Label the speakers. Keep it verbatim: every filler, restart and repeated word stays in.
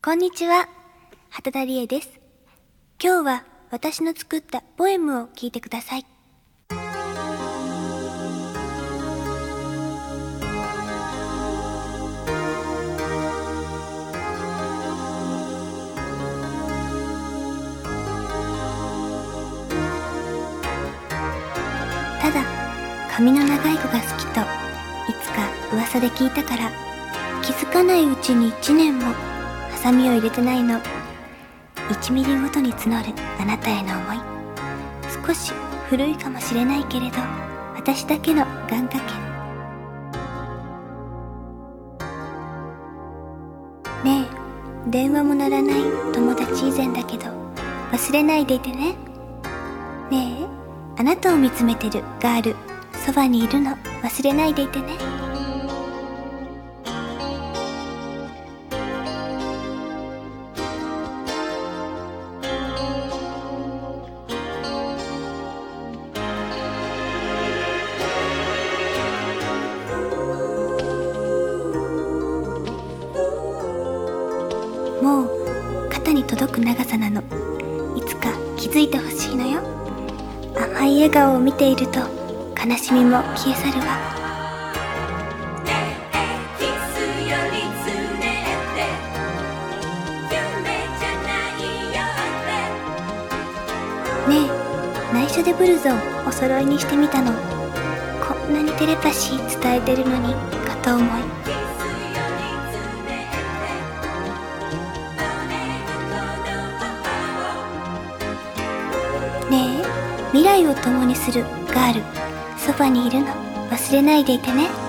Speaker 1: こんにちは、畑田理恵です。今日は私の作ったポエムを聞いてください。ただ髪の長い子が好きといつか噂で聞いたから、気づかないうちに一年もハサミを入れてないの。一ミリごとに募るあなたへの思い、少し古いかもしれないけれど、私だけの願掛け。ねえ、電話も鳴らない友達以前だけど忘れないでいてね。ねえ、あなたを見つめてるガール、そばにいるの忘れないでいてね。もう肩に届く長さなの。いつか気づいてほしいのよ。甘い笑顔を見ていると悲しみも消え去るわ。ねえ、内緒でブルゾンお揃いにしてみたの。こんなにテレパシー伝えてるのにかと思い。ねえ、未来を共にするガール、そばにいるの忘れないでいてね。